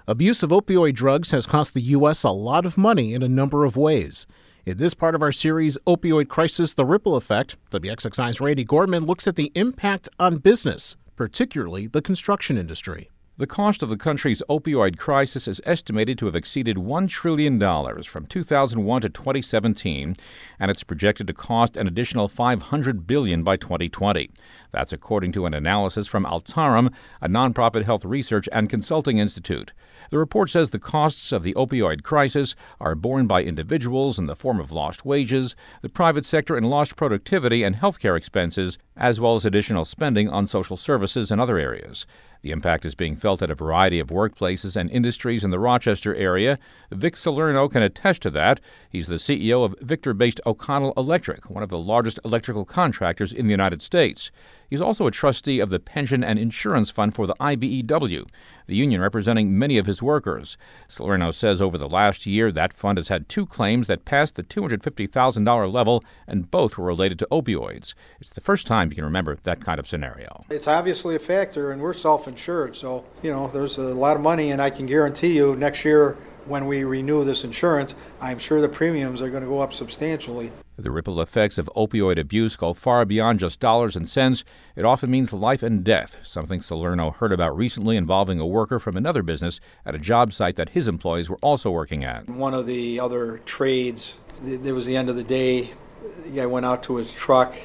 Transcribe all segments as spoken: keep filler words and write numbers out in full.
Abuse of opioid drugs has cost the U S a lot of money in a number of ways. In this part of our series, Opioid Crisis, The Ripple Effect, W X X I's Randy Gorman looks at the impact on business, particularly the construction industry. The cost of the country's opioid crisis is estimated to have exceeded one trillion dollars from two thousand one to twenty seventeen, and it's projected to cost an additional five hundred billion dollars by twenty twenty. That's according to an analysis from Altarum, a nonprofit health research and consulting institute. The report says the costs of the opioid crisis are borne by individuals in the form of lost wages, the private sector in lost productivity and healthcare expenses, as well as additional spending on social services and other areas. The impact is being felt at a variety of workplaces and industries in the Rochester area. Vic Salerno can attest to that. He's the C E O of Victor-based O'Connell Electric, one of the largest electrical contractors in the United States. He's also a trustee of the Pension and Insurance Fund for the I B E W, the union representing many of his workers. Salerno says over the last year that fund has had two claims that passed the two hundred fifty thousand dollars level, and both were related to opioids. It's the first time you can remember that kind of scenario. It's obviously a factor, and we're self-insured, so, you know, there's a lot of money, and I can guarantee you next year when we renew this insurance, I'm sure the premiums are going to go up substantially. The ripple effects of opioid abuse go far beyond just dollars and cents. It often means life and death, something Salerno heard about recently involving a worker from another business at a job site that his employees were also working at. One of the other trades, there was the end of the day, the guy went out to his truck,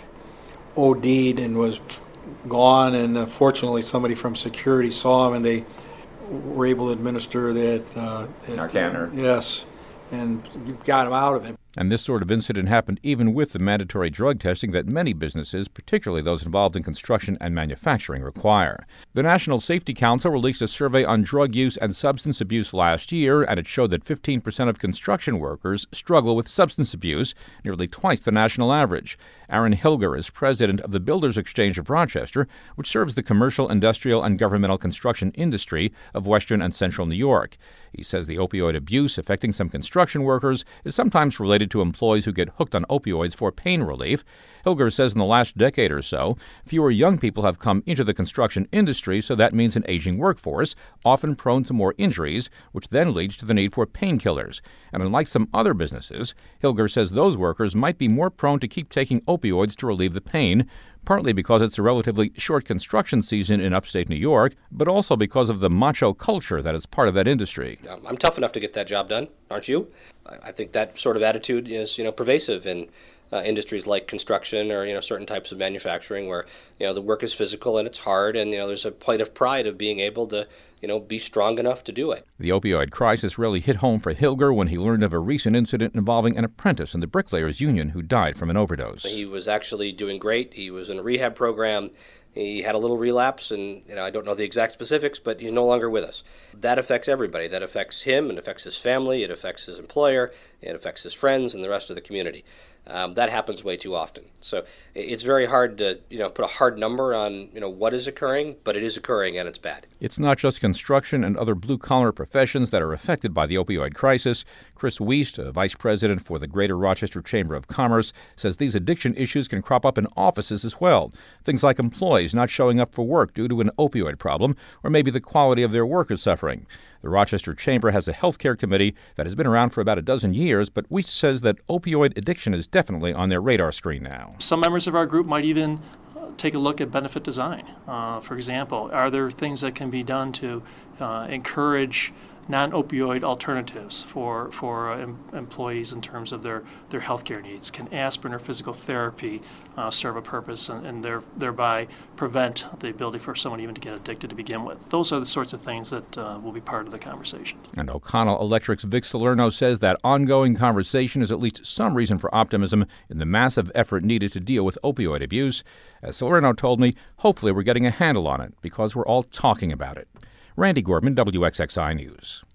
OD'd and was gone, and uh, fortunately somebody from security saw him and they were able to administer that. Uh, that Narcan, or? Uh, yes, and got him out of it. And this sort of incident happened even with the mandatory drug testing that many businesses, particularly those involved in construction and manufacturing, require. The National Safety Council released a survey on drug use and substance abuse last year, and it showed that fifteen percent of construction workers struggle with substance abuse, nearly twice the national average. Aaron Hilger is president of the Builders Exchange of Rochester, which serves the commercial, industrial, and governmental construction industry of western and central New York. He says the opioid abuse affecting some construction workers is sometimes related to employees who get hooked on opioids for pain relief. Hilger says in the last decade or so, fewer young people have come into the construction industry, so that means an aging workforce, often prone to more injuries, which then leads to the need for painkillers. And unlike some other businesses, Hilger says those workers might be more prone to keep taking opioids to relieve the pain, partly because it's a relatively short construction season in upstate New York, but also because of the macho culture that is part of that industry. I'm tough enough to get that job done, aren't you? I think that sort of attitude is, you know, pervasive in uh, industries like construction or, you know, certain types of manufacturing where, you know, the work is physical and it's hard, and, you know, there's a point of pride of being able to, you know, be strong enough to do it. The opioid crisis really hit home for Hilger when he learned of a recent incident involving an apprentice in the Bricklayers Union who died from an overdose. He was actually doing great. He was in a rehab program. He had a little relapse, and, you know, I don't know the exact specifics, but he's no longer with us. That affects everybody. That affects him, it affects his family, it affects his employer, it affects his friends and the rest of the community. Um, that happens way too often. So it's very hard to, you know, put a hard number on, you know, what is occurring, but it is occurring and it's bad. It's not just construction and other blue-collar professions that are affected by the opioid crisis. Chris Wiest, a vice president for the Greater Rochester Chamber of Commerce, says these addiction issues can crop up in offices as well. Things like employees not showing up for work due to an opioid problem, or maybe the quality of their work is suffering. The Rochester Chamber has a healthcare committee that has been around for about a dozen years, but Wiest says that opioid addiction is definitely on their radar screen now. Some members of our group might even take a look at benefit design. Uh, for example, are there things that can be done to uh, encourage non-opioid alternatives for for uh, em- employees in terms of their, their healthcare needs? Can aspirin or physical therapy uh, serve a purpose and, and there, thereby prevent the ability for someone even to get addicted to begin with? Those are the sorts of things that uh, will be part of the conversation. And O'Connell Electric's Vic Salerno says that ongoing conversation is at least some reason for optimism in the massive effort needed to deal with opioid abuse. As Salerno told me, hopefully we're getting a handle on it because we're all talking about it. Randy Gorman, W X X I News.